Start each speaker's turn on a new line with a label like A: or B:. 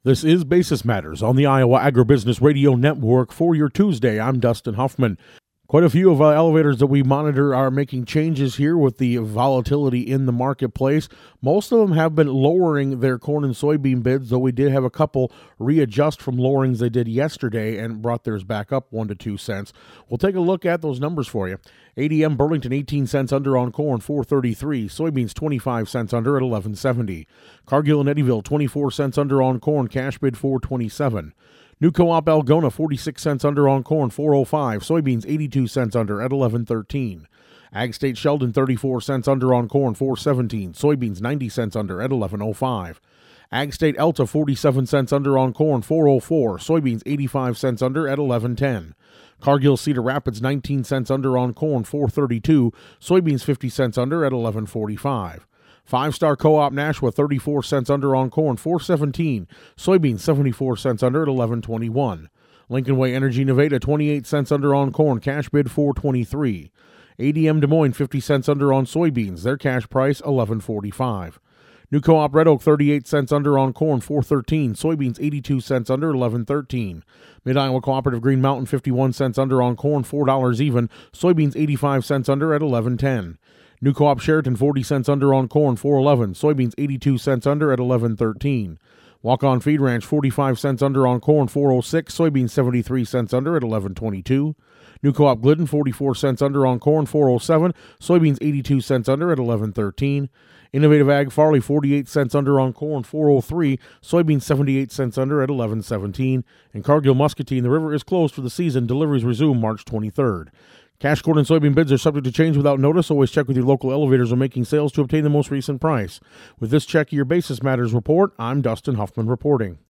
A: This is Basis Matters on the Iowa Agribusiness Radio Network for your Tuesday. I'm Dustin Huffman. Quite a few of our elevators that we monitor are making changes here with the volatility in the marketplace. Most of them have been lowering their corn and soybean bids, though we did have a couple readjust from lowerings they did yesterday and brought theirs back up 1 to 2 cents. We'll take a look at those numbers for you. ADM Burlington 18 cents under on corn, $4.33. Soybeans 25 cents under at $11.70. Cargill and Eddyville 24 cents under on corn, cash bid $4.27. New Co-op Algona 46 cents under on corn, $4.05. Soybeans 82 cents under at $11.13. Ag State Sheldon 34 cents under on corn, $4.17. Soybeans 90 cents under at $11.05. Ag State Elta 47 cents under on corn, $4.04. Soybeans 85 cents under at $11.10. Cargill Cedar Rapids 19 cents under on corn, $4.32. Soybeans 50 cents under at $11.45. Five-Star Co-op Nashua 34 cents under on corn, $4.17. Soybeans 74 cents under at $11.21. Lincoln Way Energy Nevada 28 cents under on corn, cash bid $4.23. ADM Des Moines 50 cents under on soybeans, their cash price $11.45. New Co-op Red Oak 38 cents under on corn, $4.13. Soybeans 82 cents under, $11.13. Mid-Iowa Cooperative Green Mountain 51 cents under on corn, $4 even. Soybeans 85 cents under at $11.10. New Co-op Sheraton 40 cents under on corn, $4.11. Soybeans 82 cents under at $11.13. Walk-On Feed Ranch 45 cents under on corn, $4.06. Soybeans 73 cents under at $11.22. New Co-op Glidden 44 cents under on corn, $4.07. Soybeans 82 cents under at $11.13. Innovative Ag Farley 48 cents under on corn, $4.03. Soybeans 78 cents under at $11.17. And Cargill Muscatine, the river is closed for the season. Deliveries resume March 23rd. Cash corn and soybean bids are subject to change without notice. Always check with your local elevators when making sales to obtain the most recent price. With this check of your Basis Matters report, I'm Dustin Huffman reporting.